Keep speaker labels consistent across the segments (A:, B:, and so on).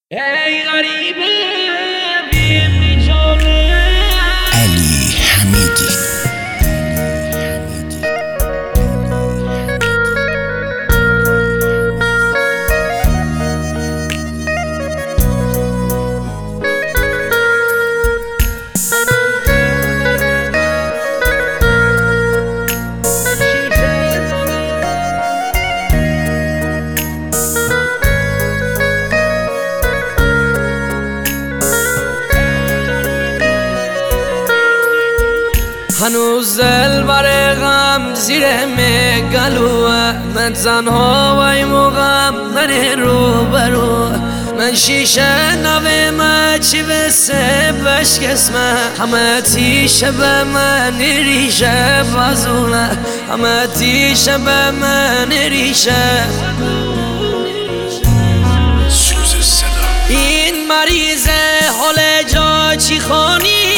A: ای غریبه بی جانه
B: علی حمیدی.
A: هنوز دل بر غم زیر گلوه، من تنها وای موقعم من رو برو. من شیشه نوه من چی بسه بشکسمه، همه تیشه به من ریشه بازونه، همه تیشه به من ریشه.
B: سوز صدا
A: این مریضه حال جا چی خونی،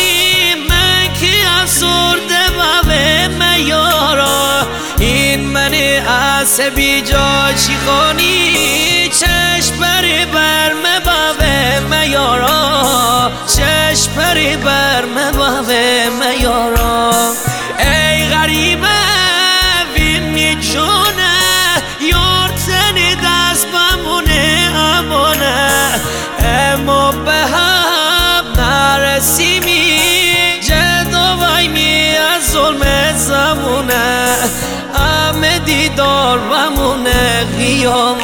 A: افسرده بابه میارا. این منی عصبی جا چی خونی، چشم پری برم بابه میارا، چشم پری برم بابه میارا. ای غریبه وینی جونه، یار تنی دست بمونه امانه، اما به هم نرسیمی ظلم زمونه، همه دیدار ومونه قیامت.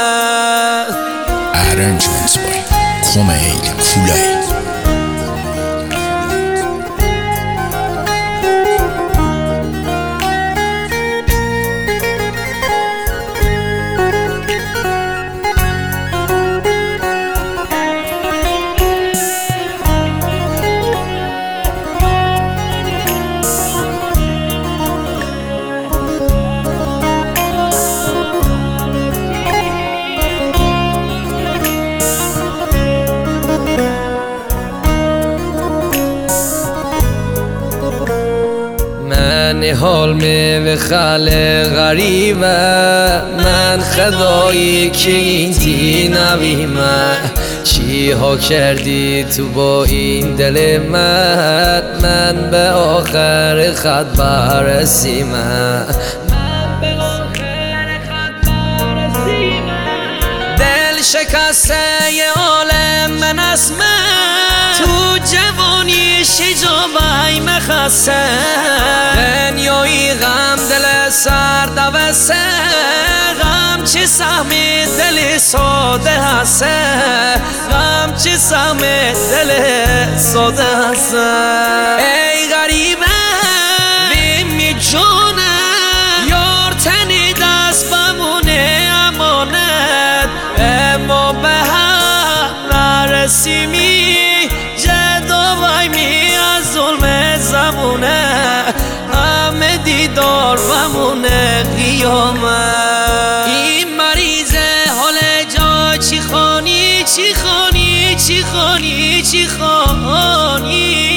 B: Arrangements by Komail Kulay.
A: من حال می خال غریبه، من خدایی که این تی نویمه. چی ها کردی تو با این دل من به آخر خط برسیمه. دل شکسته ی عالم من اسمه، تو جوانی شجابای مخسته. دنیایی غم دل سرد وسه، غم چی سهمی دل ساده هسته، غم چی سهمی دل ساده هسته. ای غریبه بیمی جونه، یار تنی دست بمونه امانت، اما به هم نرسیمی جدا وایمی از ظلم زمونه، همه دیدار ومونه قیامت. این مریضه حال جا چی خانی، چی خانی، چی خانی، چی خانی.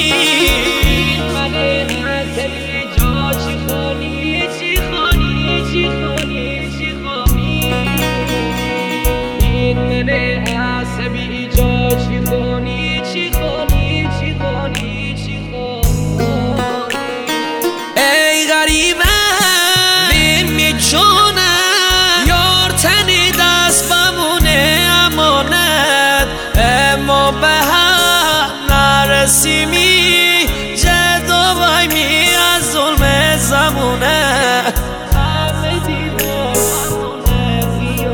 A: ای غریبه بیمی جونه، یار تنی دست بمونه امانت، اما به هم نرسیمی جدا وایمی از ظلم زمونه، همه دیدار ومونه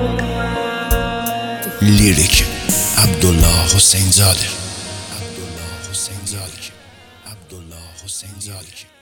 A: قیامت.
B: لیریک عبدالله حسین زاده.